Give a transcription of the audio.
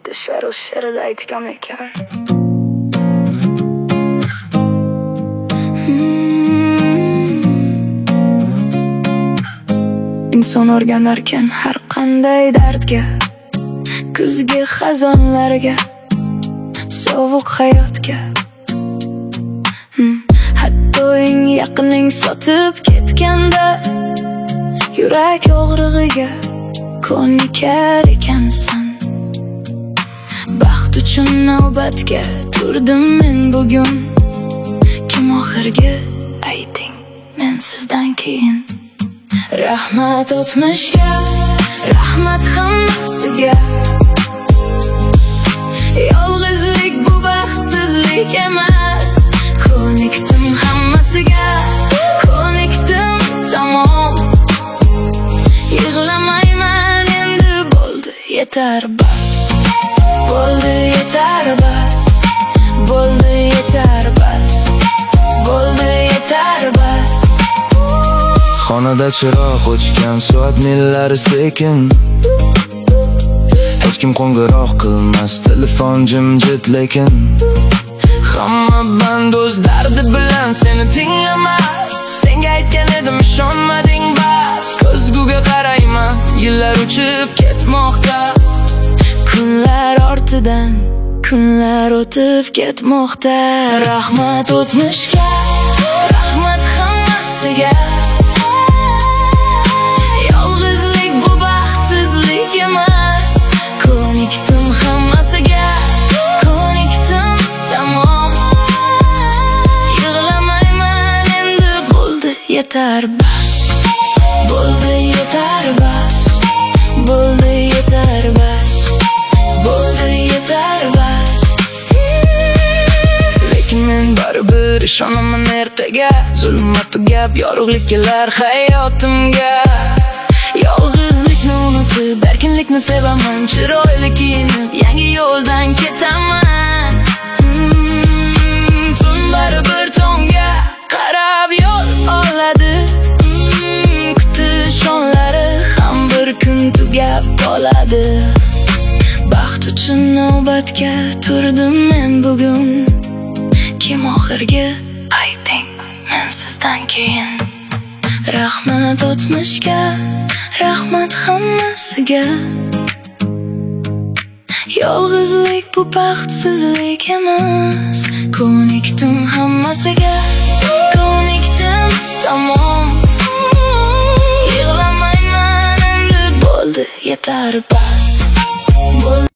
bitta she'r o'sha she'rida aytgan ekan. Inson o'rganarkan har qanday dardga, kuzgi xazonlarga, sovuq hayotga. Hatto eng yaqining sotib ketganda, yurak og'rig'iga ko'nikar ekansan. Baxt uchun navbatga turdim men bugun. Kim oxirgi ayting men sizdan keyin. Rahmat o'tmishga, rahmat hammasiga. Yolg'izlik bu baxtsizlik emas. Ko'nikdim hammasiga, ko'nikdim tamom. Yig'lamayman endi, bo'ldi yetar bas. Bo'ldi yetar bas. Bo'ldi yetar bas. Bo'ldi yetar bas. Xonada chiroq o'chgan, soat millari sekin. Hech kim qo'ng'iroq qilmas, telefon jimjit lekin. Hamma band o'z dardi bilan seni tinglamas. Senga aytgan edim, ishonmading bas. Ko'zguga qarayman, yillar uchib ketmoqda. Kunlar ortidan kunlar o'tib ketmoqda. Rahmat o'tmishga, rahmat hammasiga. Yolg'izlik bu baxtsizlik emas. Ko'nikdim hammasiga, ko'nikdim tamom. Yig'lamayman endi, bo'ldi yetar bas. Bo'ldi yetar bas. Bo'ldi yetar bas. Bo'ldi yetar bas. Lekin men baribir ishonaman ertaga. Zulmat tugab, yorug'lik kelar hayotimga. Yolg'izlikni unutib, erkinlikni sevaman. Chiroyli kiyinib, yangi yo'ldan ketaman. Tun baribir tongga qarab yo'l oladi. Kutish onlari ham bir kun tugab qoladi. Baxt uchun navbatga turdim men bugun. Kim oxirgi ayting men sizdan keyin. Rahmat o'tmishga, rahmat hammasiga. Yolg'izlik bu baxtsizlik emas. Ko'nikdim hammasiga, ko'nikdim tamom. Yig'lamayman endi, bo'ldi yetar bas.